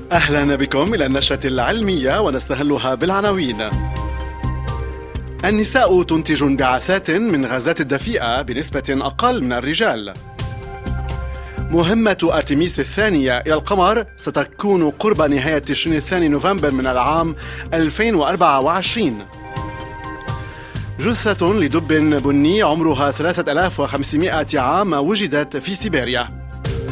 أهلا بكم إلى النشرة العلمية ونستهلها بالعناوين. النساء تنتج انبعاثات من غازات الدفيئة بنسبة أقل من الرجال. مهمة أرتميس الثانية إلى القمر ستكون قرب نهاية تشرين الثاني نوفمبر من العام 2024. جثة لدب بني عمرها 3500 عام وجدت في سيبيريا.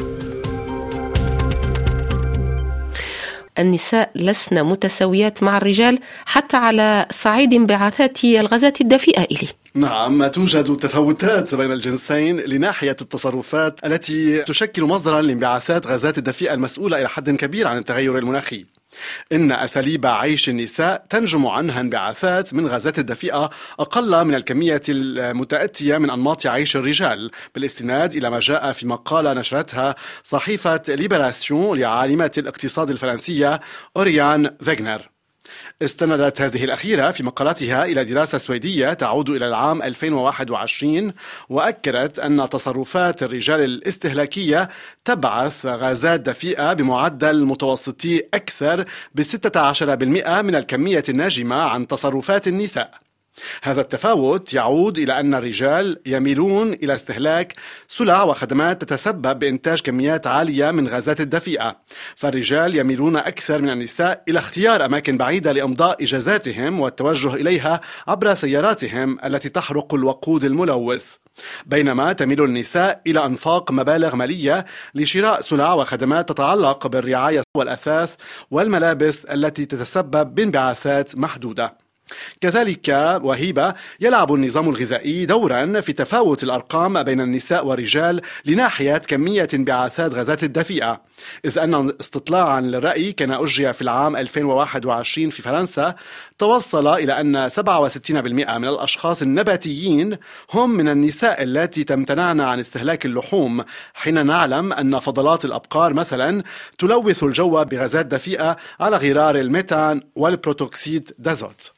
النساء لسن متساويات مع الرجال حتى على صعيد انبعاثات الغازات الدفيئة إليه. نعم، توجد تفاوتات بين الجنسين لناحية التصرفات التي تشكل مصدرا لانبعاثات غازات الدفيئة المسؤولة إلى حد كبير عن التغير المناخي. إن أساليب عيش النساء تنجم عنها انبعاثات من غازات الدفيئة أقل من الكمية المتأتية من أنماط عيش الرجال، بالاستناد إلى ما جاء في مقالة نشرتها صحيفة ليبراسيون لعالمة الاقتصاد الفرنسية أوريان فيغنر. استندت هذه الأخيرة في مقالتها إلى دراسة سويدية تعود إلى العام 2021، وأكدت أن تصرفات الرجال الاستهلاكية تبعث غازات دفيئة بمعدل متوسطي أكثر ب16% من الكمية الناجمة عن تصرفات النساء. هذا التفاوت يعود إلى أن الرجال يميلون إلى استهلاك سلع وخدمات تتسبب بإنتاج كميات عالية من غازات الدفيئة، فالرجال يميلون أكثر من النساء إلى اختيار أماكن بعيدة لإمضاء إجازاتهم والتوجه إليها عبر سياراتهم التي تحرق الوقود الملوث، بينما تميل النساء إلى إنفاق مبالغ مالية لشراء سلع وخدمات تتعلق بالرعاية والأثاث والملابس التي تتسبب بانبعاثات محدودة. كذلك وهيبة يلعب النظام الغذائي دورا في تفاوت الأرقام بين النساء والرجال لناحية كمية انبعاثات غازات الدفيئة، إذ أن استطلاعا للرأي كان أجري في العام 2021 في فرنسا توصل إلى أن 67% من الأشخاص النباتيين هم من النساء التي تمتنعن عن استهلاك اللحوم، حين نعلم أن فضلات الأبقار مثلا تلوث الجو بغازات دفيئة على غرار الميثان والبروتوكسيد دازوت.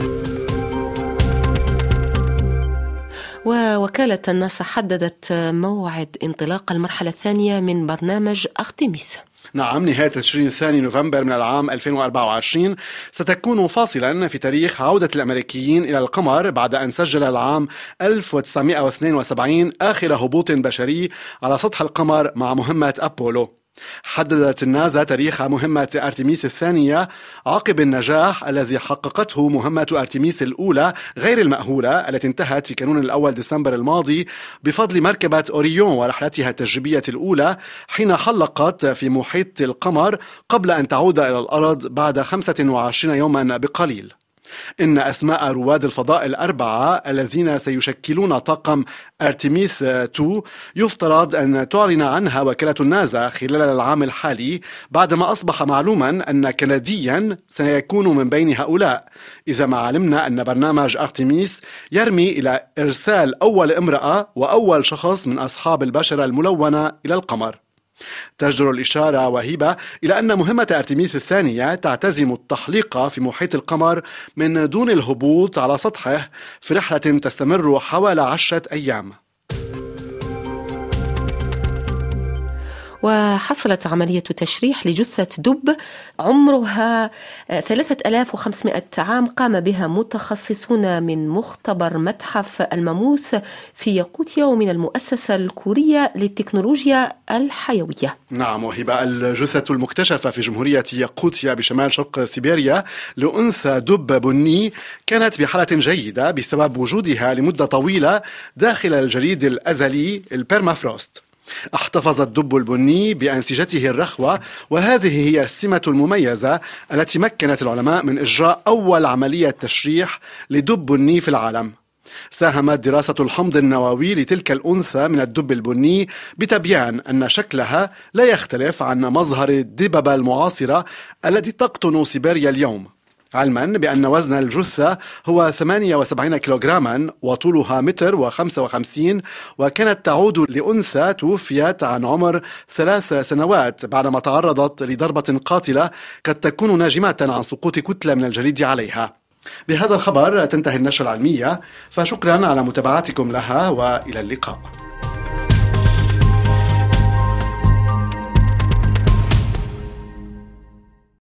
ووكالة الناسا حددت موعد انطلاق المرحلة الثانية من برنامج أرتميس. نعم، نهاية تشرين الثاني نوفمبر من العام 2024 ستكون فاصلا في تاريخ عودة الأمريكيين إلى القمر بعد أن سجل العام 1972 آخر هبوط بشري على سطح القمر مع مهمة أبولو. حددت الناسا تاريخ مهمة أرتميس الثانية عقب النجاح الذي حققته مهمة أرتميس الأولى غير المأهولة التي انتهت في كانون الأول ديسمبر الماضي بفضل مركبة أوريون ورحلتها التجريبية الأولى، حين حلقت في محيط القمر قبل أن تعود إلى الأرض بعد 25 يوما بقليل. إن أسماء رواد الفضاء الأربعة الذين سيشكلون طاقم أرتميس 2 يفترض أن تعلن عنها وكالة الناسا خلال العام الحالي، بعدما أصبح معلوما أن كنديا سيكون من بين هؤلاء، إذا ما علمنا أن برنامج أرتميس يرمي إلى إرسال أول امرأة وأول شخص من أصحاب البشرة الملونة إلى القمر. تجدر الإشارة وهيبة إلى أن مهمة أرتميس الثانية تعتزم التحليق في محيط القمر من دون الهبوط على سطحه في رحلة تستمر حوالي 10 أيام. وحصلت عملية تشريح لجثة دب عمرها 3500 عام قام بها متخصصون من مختبر متحف الماموث في ياقوتيا ومن المؤسسة الكورية للتكنولوجيا الحيوية. نعم وهبة، الجثة المكتشفة في جمهورية ياقوتيا بشمال شرق سيبيريا لأنثى دب بني كانت بحالة جيدة بسبب وجودها لمدة طويلة داخل الجليد الأزلي البيرمافروست. احتفظ الدب البني بأنسجته الرخوة، وهذه هي السمة المميزة التي مكنت العلماء من إجراء أول عملية تشريح لدب بني في العالم. ساهمت دراسة الحمض النووي لتلك الأنثى من الدب البني بتبيان أن شكلها لا يختلف عن مظهر الدببة المعاصرة التي تقطن سيبيريا اليوم، علما بأن وزن الجثة هو 78 كيلوغراما وطولها 1.55 متر، وكانت تعود لأنثى توفيت عن عمر 3 سنوات بعدما تعرضت لضربة قاتلة قد تكون ناجمة عن سقوط كتلة من الجليد عليها. بهذا الخبر تنتهي النشرة العلمية، فشكرا على متابعتكم لها وإلى اللقاء.